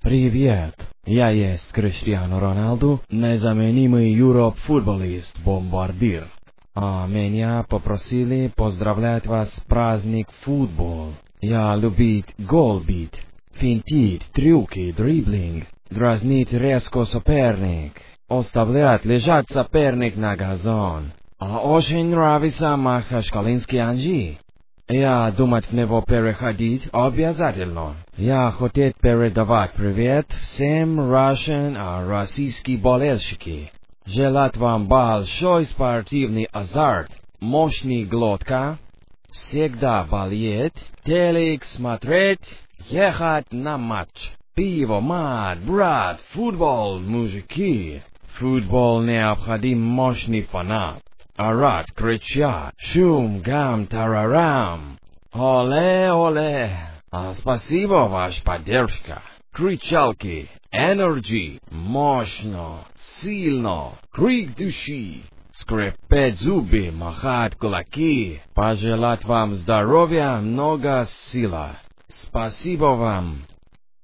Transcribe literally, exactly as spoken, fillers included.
Привет, я есть Криштиану Роналду, незаменимый Европ-футболист, бомбардир. А меня попросили поздравлять вас с праздник футбол. Я любит гол бить, финтить, трюки, дриблинг, дразнить резко соперник, оставлять лежать соперник на газон. А очень нравится Махачкалинский Анжи. Я думать в него переходить обязательно. Я хотел передавать привет всем Russian а российские болельщики. Желать вам большой спортивный азарт, мощный глотка, всегда болеть, телек смотреть, ехать на матч. Пиво, мат, брат, футбол, мужики. Футбол необходим мощный фанат. Орать, кричать, шум, гам, тарарам. Оле, оле. А спасибо, ваша поддержка. Кричалки, энергии, мощно, сильно, крик души. Скрипеть зубы, махать кулаки. Пожелать вам здоровья, много сила. Спасибо вам.